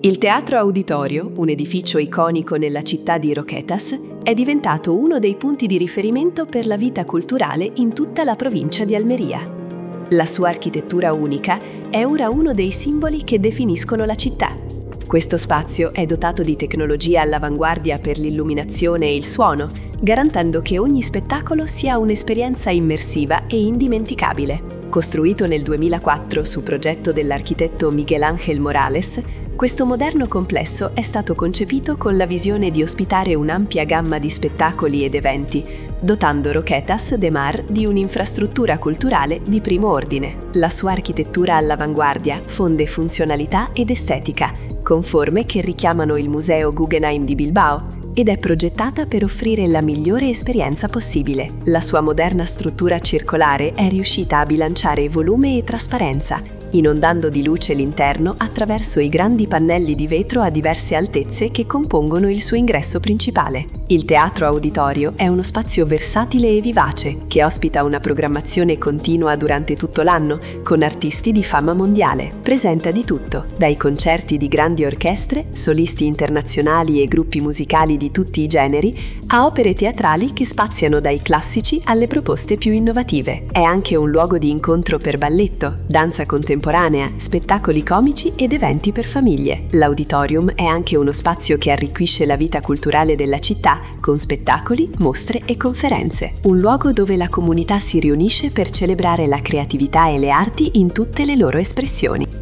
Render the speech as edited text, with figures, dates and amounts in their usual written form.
Il Teatro Auditorio, un edificio iconico nella città di Roquetas, è diventato uno dei punti di riferimento per la vita culturale in tutta la provincia di Almeria. La sua architettura unica è ora uno dei simboli che definiscono la città. Questo spazio è dotato di tecnologia all'avanguardia per l'illuminazione e il suono, garantendo che ogni spettacolo sia un'esperienza immersiva e indimenticabile. Costruito nel 2004 su progetto dell'architetto Miguel Ángel Morales, questo moderno complesso è stato concepito con la visione di ospitare un'ampia gamma di spettacoli ed eventi, dotando Roquetas de Mar di un'infrastruttura culturale di primo ordine. La sua architettura all'avanguardia fonde funzionalità ed estetica, con forme che richiamano il Museo Guggenheim di Bilbao, ed è progettata per offrire la migliore esperienza possibile. La sua moderna struttura circolare è riuscita a bilanciare volume e trasparenza, inondando di luce l'interno attraverso i grandi pannelli di vetro a diverse altezze che compongono il suo ingresso principale. Il Teatro Auditorio è uno spazio versatile e vivace che ospita una programmazione continua durante tutto l'anno con artisti di fama mondiale. Presenta di tutto, dai concerti di grandi orchestre, solisti internazionali e gruppi musicali di tutti i generi, a opere teatrali che spaziano dai classici alle proposte più innovative. È anche un luogo di incontro per balletto, danza contemporanea, spettacoli comici ed eventi per famiglie. L'auditorium è anche uno spazio che arricchisce la vita culturale della città con spettacoli, mostre e conferenze. Un luogo dove la comunità si riunisce per celebrare la creatività e le arti in tutte le loro espressioni.